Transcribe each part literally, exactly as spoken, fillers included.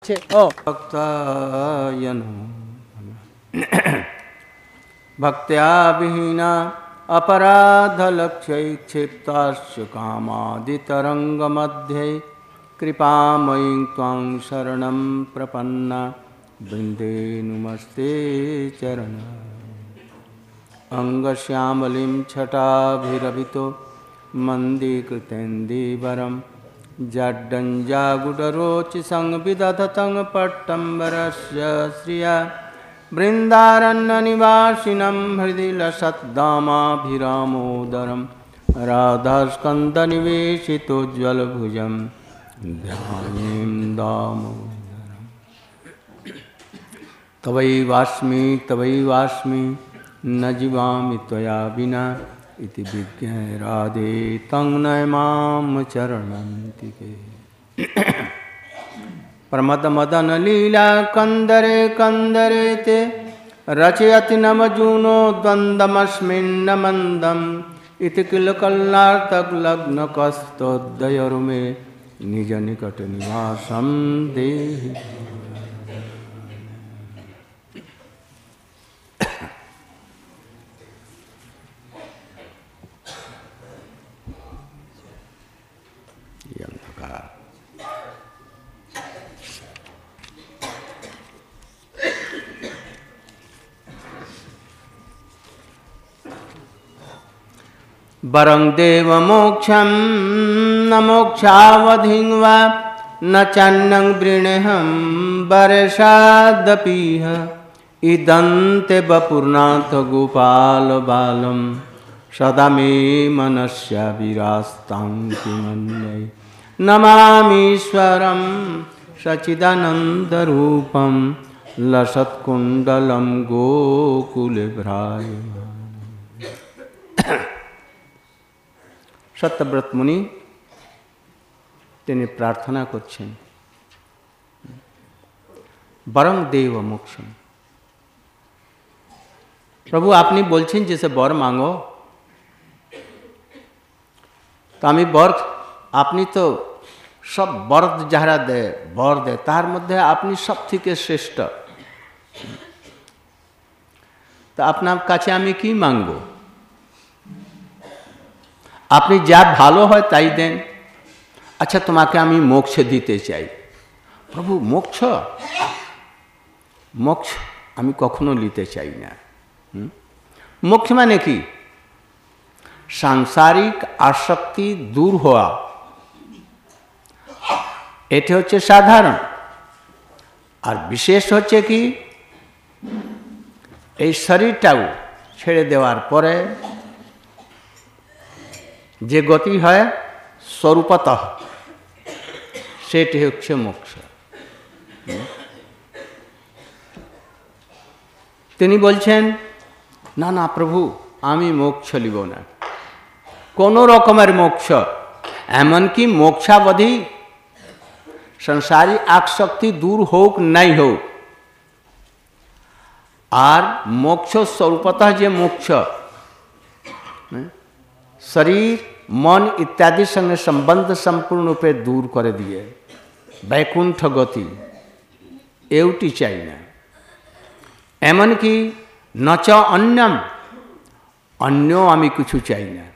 भक्ताय नमः। भक्त्या विहीना अपराधलक्ष्यैक्षिप्ताश्च कामादितरङ्गमध्ये कृपामयीं त्वां शरणं प्रपन्ना वृन्दे नुमस्ते चरण। अङ्गश्यामलिं छटाभिरभितो मन्दीकृतेन्दीवरं जड्डञ्जागुडरोचिसंविदधतं पट्टम्बरस्य श्रिया बृन्दारण्यनिवासिनं हृदि लसद्दामाभिरामोदरं राधास्कन्दनिवेशितोज्ज्वलभुजं ध्यायेन् दामोदरम्। तवैवास्मि तवैवास्मि न जीवामि त्वया विना इति विज्ञाय राधे तं नयमाम चरणन्तिके। प्रमद मदन लीला कंदरे कंदरे ते रचयति नमजूनो द्वन्द्वमस्मिन्न मंदम इति किल कल्लार्तक लग्न कस्तोदयरुमे निज निकट निवासं देहि। वरं देवमोक्षं न मोक्षावधिं वा न चान्यं वृणेऽहं वरेशादपीह इदन्ते वपुर्नाथ गोपालबालं सदा मे मनस्या विरास्तां किमन्ये। नमामीश्वरं सच्चिदानन्दरूपं लसत्कुण्डलं गोकुले भ्राजमानं। सत्यव्रत मुनि তিনি প্রার্থনা করছেন, বরং দেব মোক্ষম। প্রভু আপনি বলছেন যে সে বর মাঙ্গো, তো আমি বর, আপনি তো সব বর যারা দেয় বর দেয় তার মধ্যে আপনি সব থেকে শ্রেষ্ঠ, তা আপনার কাছে আমি কি মাঙ্গবো? আপনি যা ভালো হয় তাই দেন। আচ্ছা তোমাকে আমি মোক্ষ দিতে চাই। প্রভু মোক্ষ মোক্ষ আমি কখনো নিতে চাই না। মোক্ষ মানে কি? সাংসারিক আসক্তি দূর হওয়া, এটা হচ্ছে সাধারণ। আর বিশেষ হচ্ছে কি, এই শরীরটাও ছেড়ে দেওয়ার পরে যে গতি হয় স্বরূপতঃ, সেটি হচ্ছে মোক্ষ। তিনি বলছেন না না প্রভু আমি মোক্ষ লিব না, কোন রকমের মোক্ষ, এমনকি মোক্ষাবধি সংসারী আসক্তি দূর হোক নাই হোক। আর মোক্ষ স্বরূপতঃ যে মোক্ষ শরীর मन इत्यादि संगे संबंध संपूर्ण रूपे दूर कर दिए वैकुंठ गति एवटी चाहिए ना। एमन की न च अन्यम, अन्यो आमी कुछ चाहिए ना।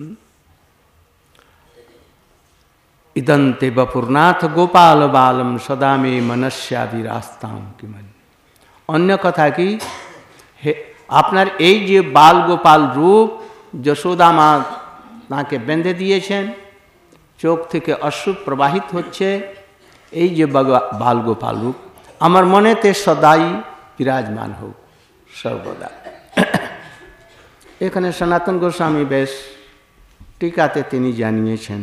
इदंते वपुर्नाथ गोपाल बालम सदा मे मनस्या विरास्ताम किमन। अन्य कथा की आपनार এই যে बाल गोपाल रूप যশোদা মা তাকে বেঁধে দিয়েছেন, চোখ থেকে অশ্রু প্রবাহিত হচ্ছে, এই যে বাল গোপাল রূপ আমার মনেতে সদাই বিরাজমান হোক সর্বদা। এখানে সনাতন গোস্বামী বেশ টিকাতে তিনি জানিয়েছেন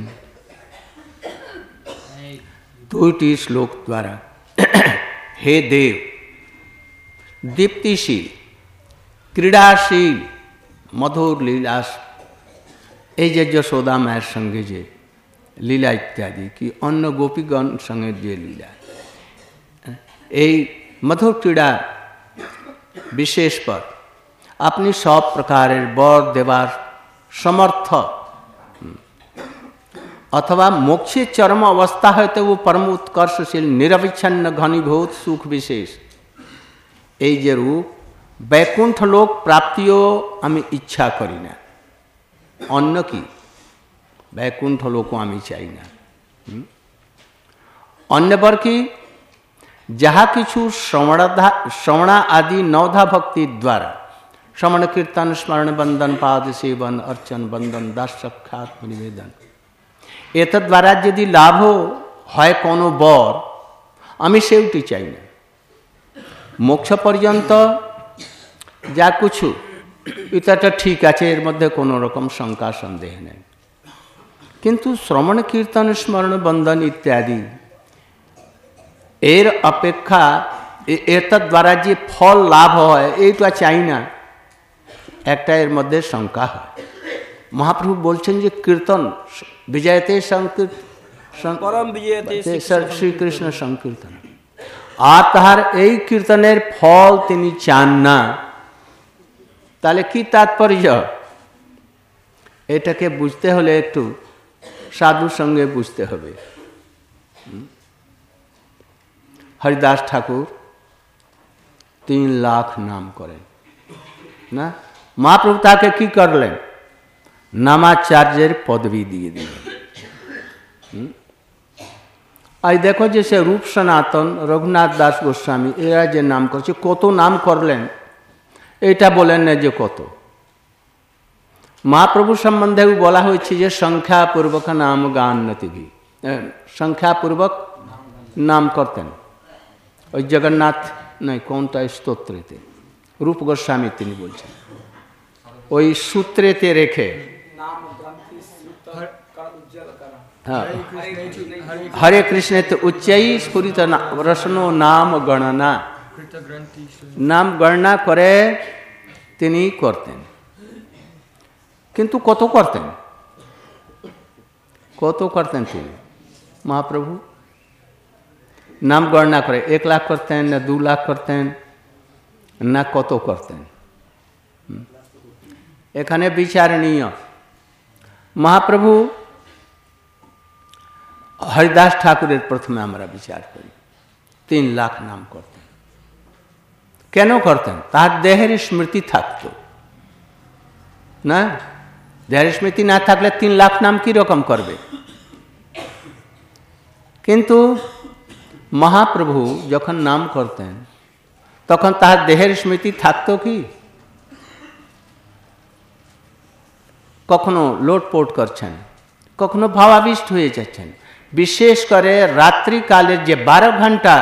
দুইটি শ্লোক দ্বারা, হে দেব দীপ্তিশীল ক্রীড়াশীল মধুর লীলাস, এই যে যশোদা মায়ের সঙ্গে যে লীলা ইত্যাদি কি অন্য গোপীগণ সঙ্গে যে লীলা, এই মধুর ক্রীড়া বিশেষ পর আপনি সব প্রকারের বর দেবার সমর্থ। अथवा मोक्षे चरम अवस्था है तो वो परम उत्कर्षशील निरविच्छिन्न घनीभूत सुख विशेष এই যে রূপ बैकुंठ लोक प्राप्तिओ आमी इच्छा करी ना अन्य की बैकुंठ लोको आमी चाई ना अन्य बर की जहा किछु श्रवणा श्रवणा आदि नवधा भक्ति द्वारा श्रवण कीर्तन स्मरण बंदन पाद सेवन अर्चन बंदन दास साक्षात निवेदन एत द्वारा यदि लाभ है कोनो बर आमी सेउटी चाई ना मोक्ष पर्यंत जा कुछ इतना ठीक आछे एर मध्य कोनो रकम शंका सन्देह नहीं किंतु श्रवण कीर्तन स्मरण बंदन इत्यादि एर अपेक्षा एर द्वारा जे फल लाभ है এইটা চাই না একটা एर मध्य शंका है महाप्रभु बोलছেন যে कीर्तन विजयते संकीर्तन परम विजयते श्री कृष्ण संकीर्तन আর তাহার এই কীর্তনের ফল তিনি চান না তাহলে কি তাৎপর্য এটাকে বুঝতে হলে একটু সাধুর সঙ্গে বুঝতে হবে হরিদাস ঠাকুর তিন লাখ নাম করেন না মহাপ্রভু তাকে কি করলেন নামাচার্যের পদবি দিয়ে দিলেন आज देखो जैसे रूप सनातन रघुनाथ दास गोस्वामी एरा जे नाम करছে কত नाम করলেন এটা বলেন না যে কত महाप्रभु সম্বন্ধে বলা হয়েছে যে সংখ্যা পূর্বক নাম গান নতিভি সংখ্যা পূর্বক নাম করতেন ওই জগন্নাথ নাই কোনটা স্তোত্রেতে रूप गोस्वामी তিনি বলছেন ওই সূত্রেতে রেখে हाँ हरे कृष्ण तो उच्चई स्फुरित रसनो नाम गणना नाम गणना करे তিনি করতেন কিন্তু কত করতেন কত করতেন তিনি মহাপ্রভু নাম গণনা করে এক লাখ করতেন না দু লাখ করতেন না কত করতেন এখানে বিচারণীয় মহাপ্রভু हरिदास ठाकुरेर प्रथमे आमरा विचार करी तीन लाख नाम करतें केन करतें तार देहेर स्मृति थाकतो ना देहेर स्मृति ना थाकले तीन लाख नाम की रकम करबे किन्तु महाप्रभु जखन नाम करतें तखन तार देहेर स्मृति थाकतो कि कखनो लोटपोट करछेन कखनो भावाविष्ट हये जाच्छेन विशेष करे रात्रि काले जे बारह घंटा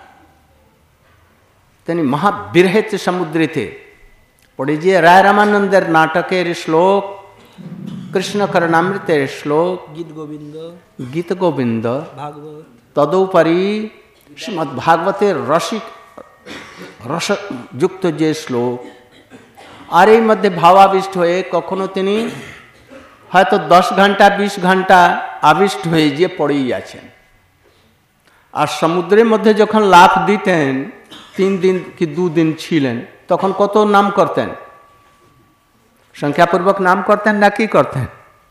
तेनी महाबिरहित समुद्रेते पड़े जे राय रामानंदर नाटकेर श्लोक कृष्ण करणामृतेर श्लोक गीत गोविंद गीत गोविंद भागवत तदुपरि श्रीमद् भागवतेर रसिक रस युक्त जे श्लोक और এই মধ্যে ভাবাবিষ্ট হয়ে কখনো তিনি হয়তো दस घंटा बीस घंटा आविष्ट হয়ে যে পড়েই আছেন আর সমুদ্রের মধ্যে যখন লাফ দিতেন তিন দিন কি দু দিন ছিলেন তখন কত নাম করতেন সংখ্যাপূর্বক নাম করতেন না কি করতেন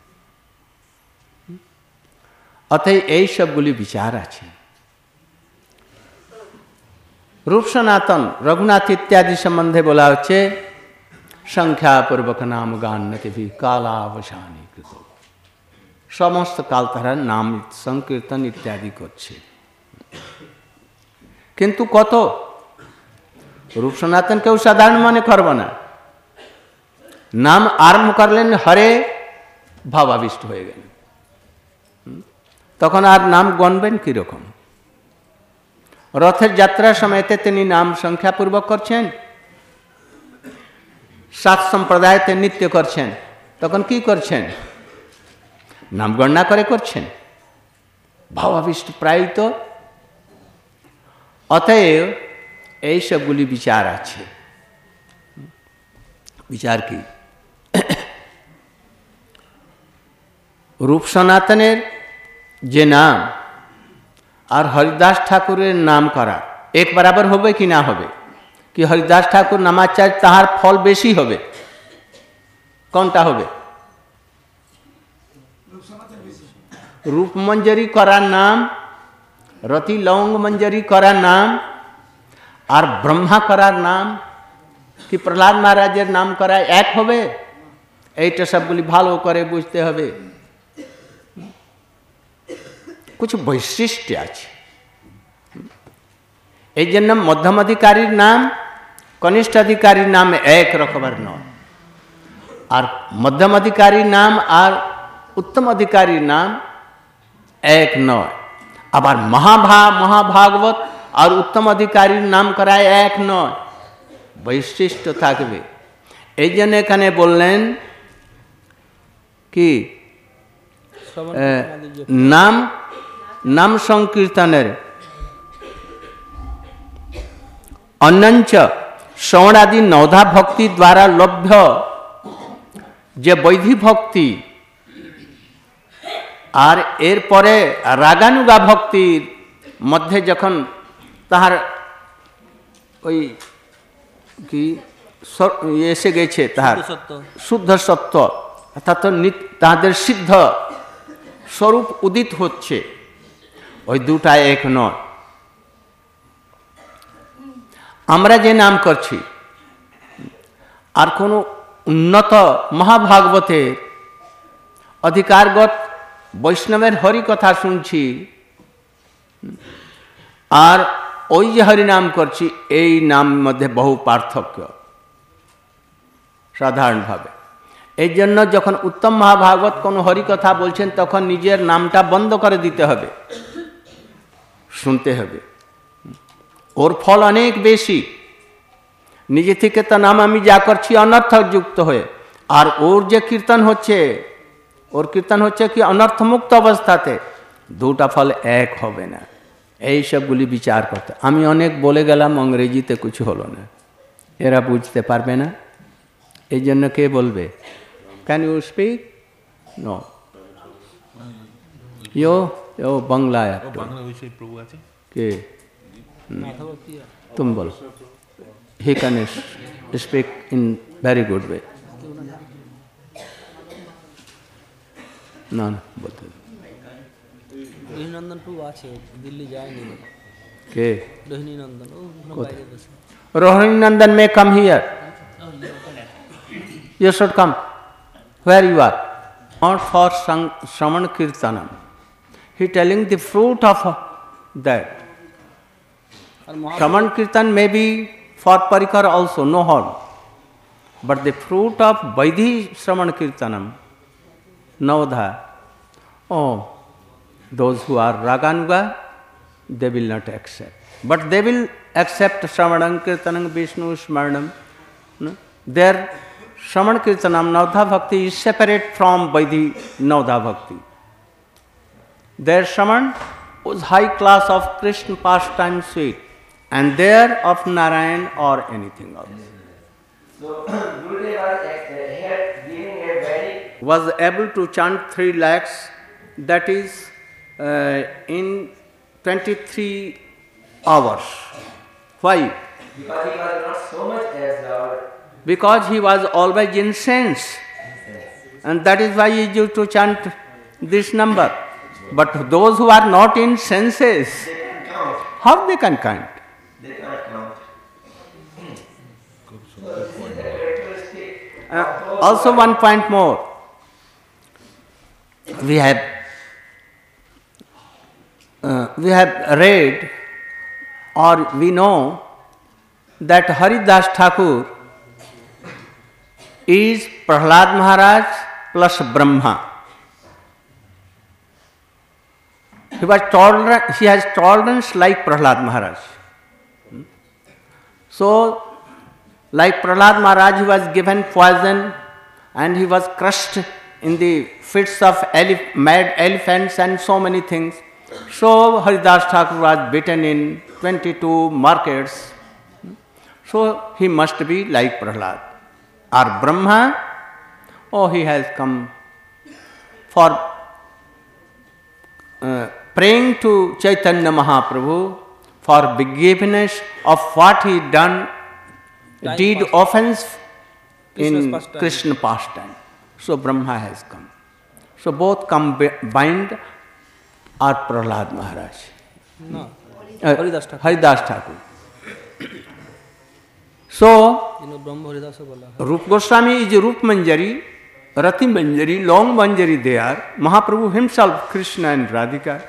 অতএব এই সবগুলি বিচার আছে रूप सनातन रघुनाथ इत्यादि संबंधे बोला होच्छे संख्यापूर्वक नाम गान्नति भी कालावसानी कृत समस्त काल तारा नाम संकीर्तन इत्यादि करछे किन्तु कत रूप सनातन केउ साधारण मने करब ना नाम आरम्भ करलेन हरे भावाविष्ट हये गेलेन तखन आर नाम गणबेन कि रकम रथेर यात्रा समयते तिनि नाम संख्यापूर्वक करछेन सात सम्प्रदायते नृत्य करछेन तखन कि करछेन नाम गणना करे करछेन भावाविष्ट प्राय तो अतएव এই সবগুলি বিচার আছে বিচার কি रूप सनातनेर जे नाम और हरिदास ठाकुरेर नाम करा एक बराबर होबे कि ना होबे कि हरिदास ठाकुर नामाचार्य ताहार फल बेशी होबे कोनटा होबे रूप मंजरी करार नाम, रति लौंग मंजरी करार नाम और ब्रह्मा करार नाम कि प्रहलाद महाराजेर नाम कराय एक होबे, এইটা সবগুলি ভালো করে বুঝতে হবে। কিছু বৈশিষ্ট্য আছে, এই জন্য মধ্যমাধিকারীর নাম কনিষ্ঠাধিকারীর নাম এক রকমের নয়, আর মধ্যমাধিকারীর নাম আর উত্তম অধিকারীর নাম এক নয়। আবার মহাভা মহাভাগবত আর উত্তম অধিকারীর নাম করায় এক নয়, বৈশিষ্ট্য থাকবে। এই জন্য এখানে বললেন কি নাম নাম সংকীর্তনের অন্যঞ্চ শ্রবণাদি নৌধা ভক্তি দ্বারা লভ্য যে বৈধি ভক্তি আর এরপরে রাগানুগা ভক্তির মধ্যে যখন তাহার ওই কি এসে গেছে তাহার শুদ্ধ সত্য অর্থাৎ তাদের সিদ্ধ স্বরূপ উদিত হচ্ছে, ওই দুটা এক নয়। আমরা যে নাম করছি আর কোনো উন্নত মহাভাগবতের অধিকারগত বৈষ্ণবের হরি কথা শুনছি আর ওই যে হরি নাম করছি, এই নাম মধ্যে বহু পার্থক্য সাধারণভাবে। এই জন্য যখন উত্তম মহাভাগবত কোনো হরি কথা বলছেন তখন নিজের নামটা বন্ধ করে দিতে হবে, শুনতে হবে। ওর ফল অনেক বেশি। নিজে থেকে তো নাম আমি যা করছি অনর্থযুক্ত হয়ে, আর ওর যে কীর্তন হচ্ছে, ওর কীর্তন হচ্ছে কি অনর্থমুক্ত অবস্থাতে, দুটা ফল এক হবে না। এই সবগুলি বিচার করতে। আমি অনেক বলে গেলাম, ইংরেজিতে কিছু হলো না, এরা বুঝতে পারবে না। এই জন্য কে বলবে? Can you speak? No, yo yo বাংলায় কে तुम बोलो। he can speak in very good way। না না বলতে রোহিণী নন্দন প্রভু আছে, দিল্লি যায়নি। কে? রোহিণী নন্দন। রোহিণী নন্দন may come here, you should come where you are, not for Shravan Kirtanam. He telling the fruit of that. Shravan Kirtan may be for Parikar also, no harm. But the fruit of Vaidhi Shravan Kirtanam, Navadha, oh, those who are Raganuga, they will not accept. But they will accept Shravan Kirtanam, Vishnu Smaranam. No? Their Shravan Kirtanam, Navadha Bhakti is separate from Vaidhi Navadha Bhakti. Their Shravan was high class of Krishna pastime suite, and there of Narayan or anything else. So, Gurudeva was able to chant three lakhs, that is uh, in twenty-three hours. Why? Because he was not so much as Lord. Because he was always in sense, and that is why he used to chant this number. But those who are not in senses, They can count. how they can count? They cannot count. So this is the characteristic. Uh, also one point more. We have uh, we have read or we know that Haridas Thakur is Prahlad Maharaj plus Brahma. He was tolerant, he has tolerance like Prahlad Maharaj. So, like Prahlad Maharaj, he was given poison and he was crushed in the fits of elef- mad elephants and so many things. So, Haridas Thakur was beaten in twenty-two markets. So, he must be like Prahlad. Or Brahma, oh, he has come for uh, praying to Chaitanya Mahaprabhu for forgiveness of what he done, Time did past. offense Krishna's in pastime. Krishna pastime. So Brahma has come. So both combined और प्रहलाद महाराज, ना अ, हरिदास ठाकुर। हरिदास ठाकुर। सो इन्होंने ब्रह्म हरिदास को बोला है। रूप Goswami is Rup Manjari, Rati Manjari, Lavanga Manjari they are, Mahaprabhu himself Krishna and Radhika.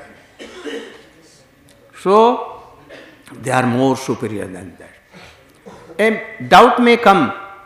So they are more superior than that. A doubt may come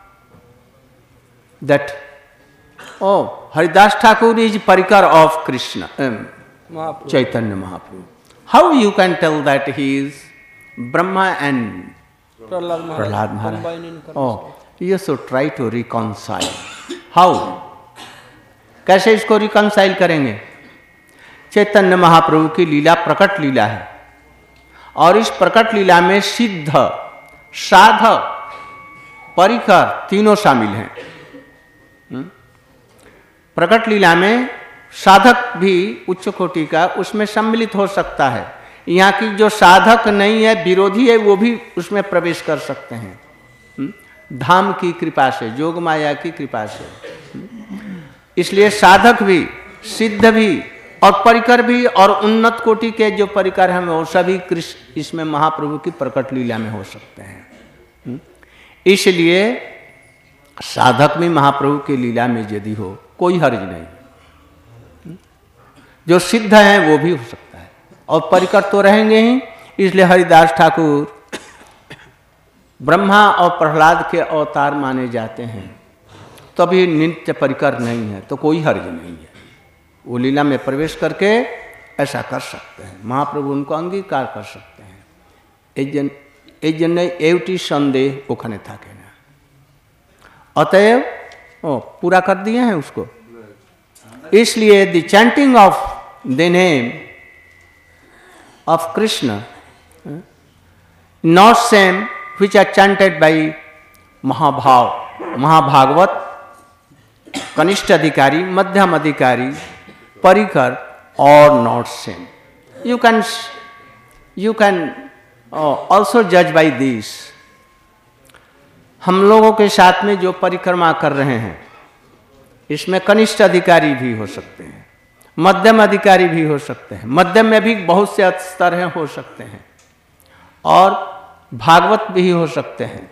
that, oh, Haridas Thakur is parikar of Krishna, um, Mahaprabhu Chaitanya Mahaprabhu. How you can tell that he is Brahma and Prahlad Maharaj Prahlad Maharaj? combine in कर्म Oh, you should try to reconcile. How? कैसे इसको reconcile करेंगे? चैतन्य महाप्रभु की लीला प्रकट लीला है, और इस प्रकट लीला में सिद्ध, साधक, परिकर तीनों शामिल हैं. प्रकट लीला में साधक भी उच्च कोटि का उसमें सम्मिलित हो सकता है. यहाँ की जो साधक नहीं है, विरोधी है, वो भी उसमें प्रवेश कर सकते हैं धाम की कृपा से, जोग माया की कृपा से. इसलिए साधक भी, सिद्ध भी और परिकर भी, और उन्नत कोटि के जो परिकर हैं वो सभी कृष्ण इसमें महाप्रभु की प्रकट लीला में हो सकते हैं. इसलिए साधक भी महाप्रभु की लीला में यदि हो कोई हर्ज नहीं. जो सिद्ध हैं वो भी हो सकता है, और परिकर तो रहेंगे ही. इसलिए हरिदास ठाकुर ब्रह्मा और प्रहलाद के अवतार माने जाते हैं, तभी नित्य परिकर नहीं है तो कोई हर्ज नहीं है. वो लीला में प्रवेश करके ऐसा कर सकते हैं, महाप्रभु उनको अंगीकार कर सकते हैं. एजन एजन एवटी संदेह ओखने था कहना. अतएव ओ पूरा कर दिए हैं उसको. इसलिए the chanting of the name of Krishna not same which are chanted by mahabhava mahabhagavat, kanishtha adhikari, madhyam adhikari, parikar, और not same. You can you can also जज बाई दिस. हम लोगों के साथ में जो परिक्रमा कर रहे हैं इसमें कनिष्ठ अधिकारी भी हो सकते हैं, मध्यम अधिकारी भी हो सकते हैं, मध्यम में भी बहुत से स्तर हैं हो सकते हैं, और भागवत भी हो सकते हैं.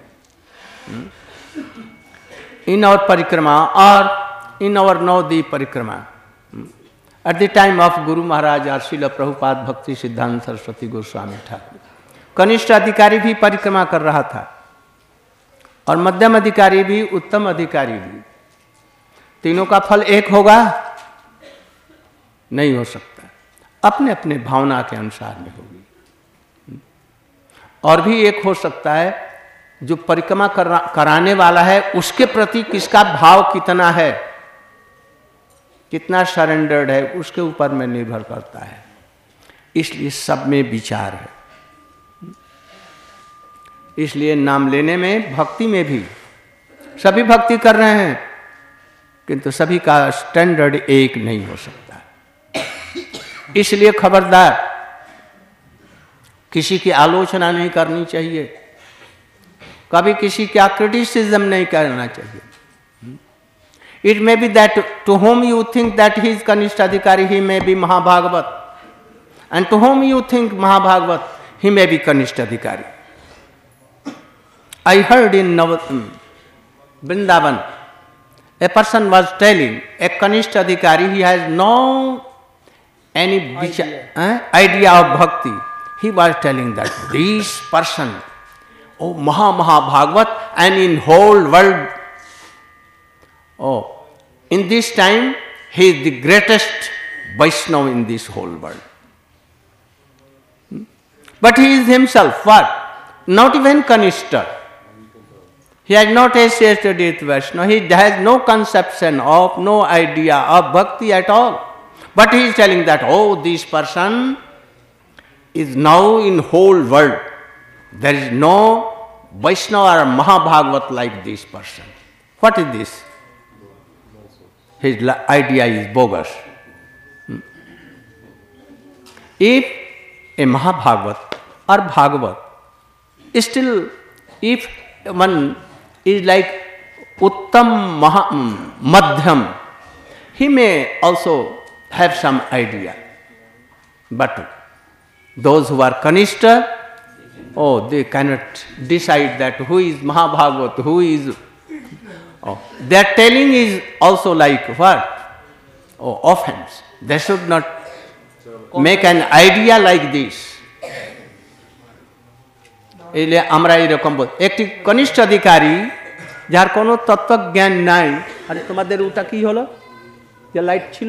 इन और परिक्रमा और इन और नवद्वीप परिक्रमा at the time of Guru Maharaj और श्रील प्रभुपाद भक्ति सिद्धांत सरस्वती गोस्वामी ठाकुर, कनिष्ठ अधिकारी भी परिक्रमा कर रहा था, और मध्यम अधिकारी भी, उत्तम अधिकारी भी. तीनों का फल एक होगा? नहीं हो सकता, अपने अपने भावना के अनुसार में होगी. और भी एक हो सकता है, जो परिक्रमा करा, कराने वाला है उसके प्रति किसका भाव कितना है, कितना सरेंडर्ड है, उसके ऊपर में निर्भर करता है. इसलिए सब में विचार है. इसलिए नाम लेने में, भक्ति में भी सभी भक्ति कर रहे हैं, किंतु सभी का स्टैंडर्ड एक नहीं हो सकता. इसलिए खबरदार, किसी की आलोचना नहीं करनी चाहिए, कभी किसी का क्रिटिसिज्म नहीं करना चाहिए. It may be that to whom you think that he is Kanishta Adhikari, he may be Mahabhagavat. And to whom you think Mahabhagavat, he may be Kanishta Adhikari. I heard in Navatam, Vrindavan, a person was telling, a Kanishta Adhikari, he has no any idea, eh, idea of bhakti. He was telling that this person, oh Maha Maha Bhagavat, and in whole world, oh, in this time, he is the greatest Vaishnava in this whole world. But he is himself what? Not even Kanishta. He has not associated with Vaishnava. He has no conception of, no idea of bhakti at all. But he is telling that, oh, this person is now in whole world. There is no Vaishnava or Mahabhagavat like this person. What is this? His idea is bogus. If a Mahabhagavat or Bhagavat, still if one is like Uttam Maha, Madhyam, he may also have some idea. But those who are Kanishta, oh, they cannot decide that who is Mahabhagavat, who is... Oh, their telling is also like what? Oh, offense. They should not make an idea like this. এলে আমরা এরকম বল একটি কনিষ্ঠ অধিকারী যার কোনো তত্ত্বজ্ঞান নাই আর তোমাদের ওটা কি হলো যে লাইট ছিল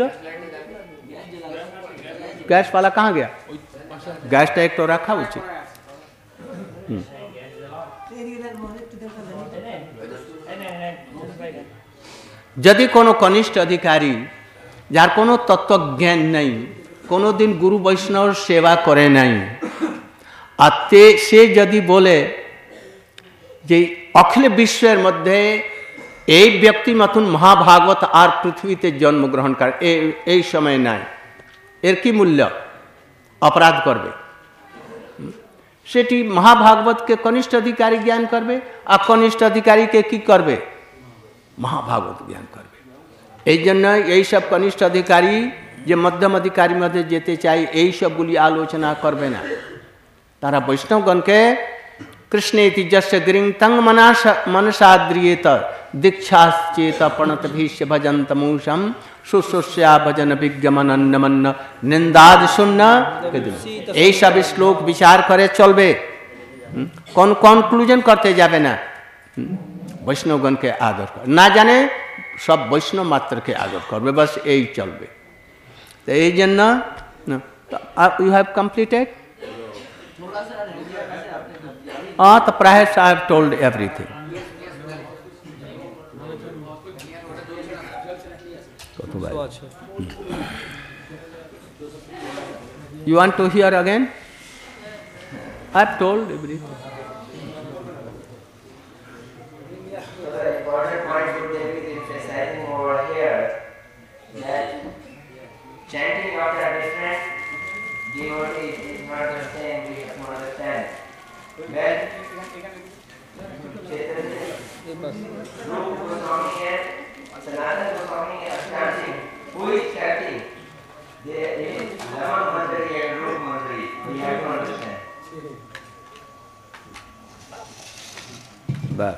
গ্যাস वाला कहाँ गया গ্যাসটা একটু রাখা উচিত যদি কোনো কনিষ্ঠ অধিকারী যার কোনো তত্ত্বজ্ঞান নাই কোনোদিন গুরু বৈষ্ণব সেবা করে নাই আর সে যদি বলে যে অখিল বিশ্বের মধ্যে এই ব্যক্তি মতন মহাভাগবত আর পৃথিবীতে জন্মগ্রহণ করে এই সময় নাই এর কি মূল্য অপরাধ করবে সেটি মহাভাগবতকে কনিষ্ঠ অধিকারী জ্ঞান করবে আর কনিষ্ঠ অধিকারীকে কি করবে মহাভাগবত জ্ঞান করবে এই জন্য এই সব কনিষ্ঠ অধিকারী যে মধ্যম অধিকারীর মধ্যে যেতে চাই এই সবগুলি আলোচনা করবে না তারা বৈষ্ণবগণকে কৃষ্ণেতি যস্য গিরিং তং মনসাদ্রিয়েত দীক্ষাশ্চেত প্রণত ভীষ্য ভজন্তমূষম শুশ্রূষা ভজন বিজ্ঞমনন্নমন্ন নিন্দাদ শূন্য এই সব শ্লোক বিচার করে চলবে কোন কনক্লুশন করতে যাবে না বৈষ্ণবগণকে আদর করে না জানে সব বৈষ্ণব মাত্রকে আদর করবে বাস এই চলবে তো এই জন্য you have completed Ah, the perhaps I have told everything. You want to hear again? I have told everything. So the important point would be emphasizing over here that chanting after a different devotee is not the same, we have to understand. Well, Chaitanya, Rupa Goswami and Sanatana Goswami are chanting. Who is chanting? There is Laman Mandari and Rupa Mandari. We have to understand. But,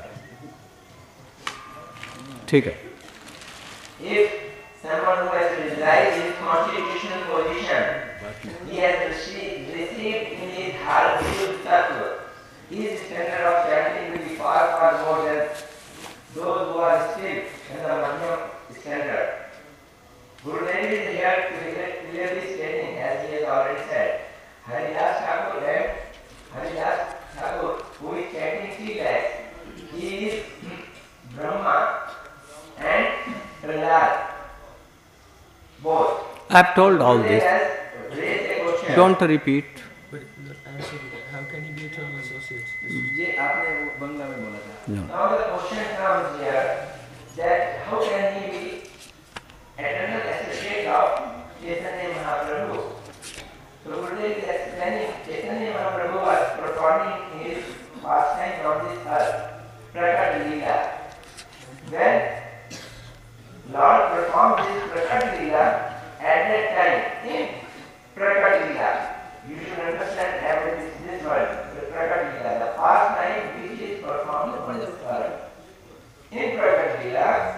ठीक है. If someone who has realized his constitutional position, he has received, received in his heart Visuddha Tattva, his standard of chanting will be far, far more than those who are still in the Madhyam standard. Guru Dev is here to clearly stating, as he has already said, Haridas Thakur and Haridas Thakur, who is chanting three lakhs, he is Brahma and Prahlad, both. I have told all this. Don't repeat. How can he be eternal associate? ये आपने वो बंगला में बोला था. No. Now the question comes here that how can he be eternal associate of Chaitanya Mahaprabhu? So Gurudev is explaining Chaitanya Mahaprabhu was performing his pastime on this earth, Prakat Leela. When Lord performed this Prakat Leela,